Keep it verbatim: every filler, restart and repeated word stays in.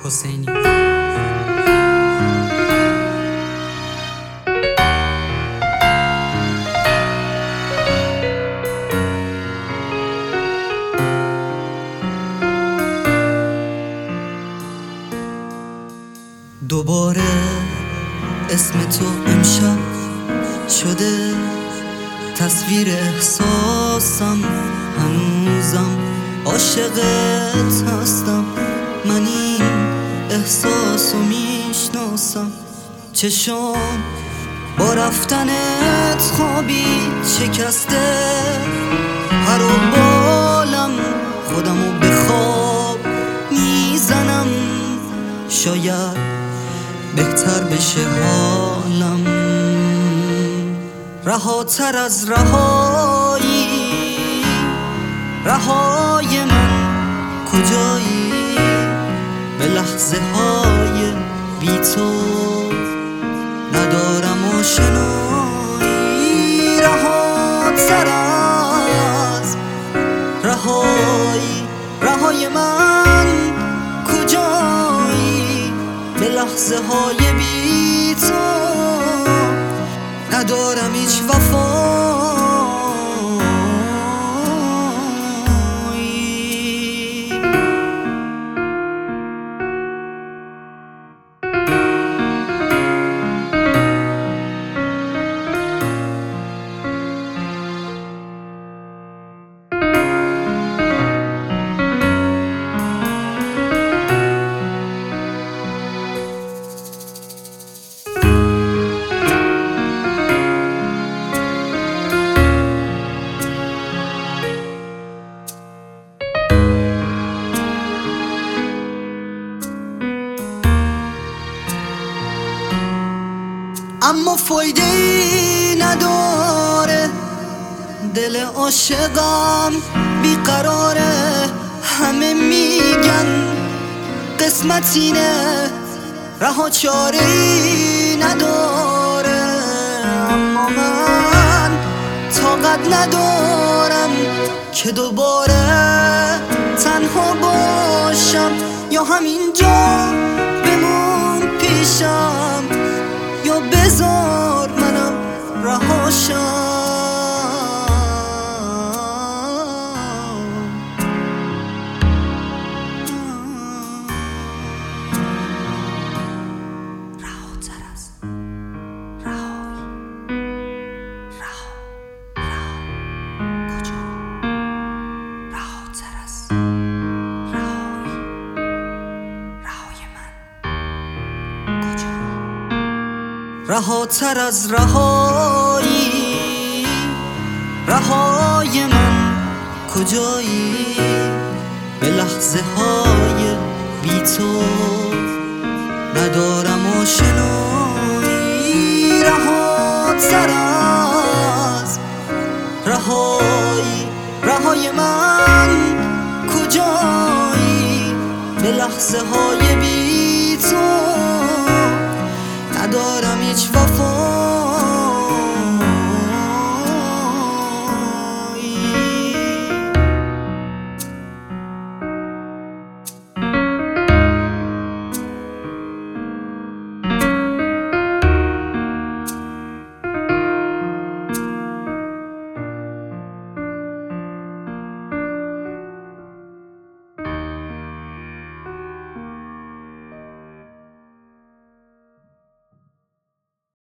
حسینی. دوباره اسم تو امشب شده تصویر احساسم، هنوزم عاشقت هستم، من این احساسو میشناسم. چشم با رفتنت خوابید شکسته، هر و بالم خودمو به خواب میزنم، شاید بهتر بشه حالم. رهاتر از رهایی، رهای من کجایی؟ به لحظه های بی تو ندارم آشنایی. رهاتر از رهایی، رهای من کجایی؟ به لحظه های بی تو ندارم هیچ وفایی. اما فایده ای نداره، دل عاشقم بیقراره. همه میگن قسمت اینه، رها چاره ای نداره. اما من طاقت ندارم که دوباره تنها باشم، یا همینجا بمون پیشم، یا بذار منم رهاشم. رهاتر از رهایی، رها رها کجا؟ رهاتر از رهایی، رهای من کجا؟ رهاتر از رهایی، رهای من کجایی؟ به لحظه های بی تو ندارم آشنایی. رهاتر از رهایی، رهای من کجایی؟ به لحظه های بی تو ندارم هیچ وفا.